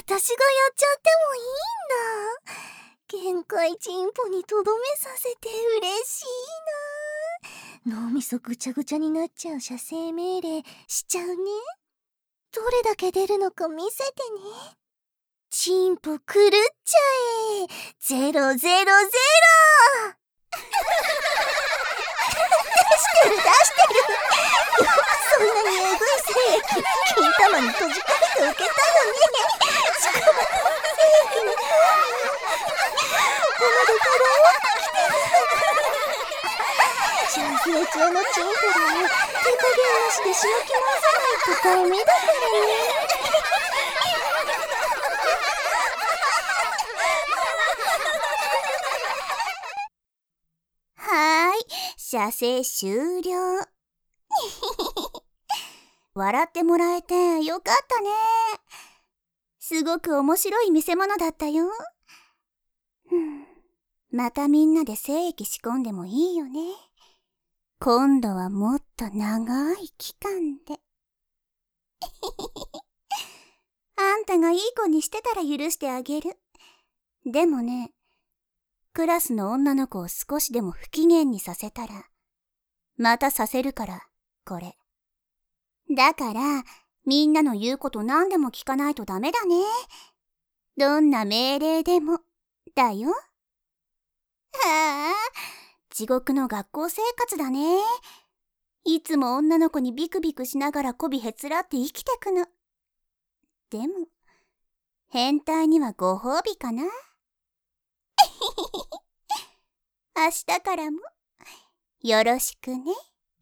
私がやっちゃってもいいんだ。限界チンポにとどめさせて嬉しいな。脳みそぐちゃぐちゃになっちゃう射精命令しちゃうね。どれだけ出るのか見せてね。チンポ狂っちゃえ。000。出してる。よくそんなにエグい精液金玉に閉じ込めて受けたのね。しかも精液の方にここまでドローってきてる。射精中のチンポでも手加減なしでしのき回さないとダメだからね。はーい、射精終了。笑ってもらえてよかったね。すごく面白い見せ物だったよ。またみんなで精液仕込んでもいいよね。今度はもっと長い期間で。あんたがいい子にしてたら許してあげる。でもね、クラスの女の子を少しでも不機嫌にさせたら、またさせるから、これ。だから、みんなの言うこと何でも聞かないとダメだね。どんな命令でも、だよ。はあ、地獄の学校生活だね。いつも女の子にビクビクしながら媚びへつらって生きてくの。でも、変態にはご褒美かな。明日からも、よろしくね。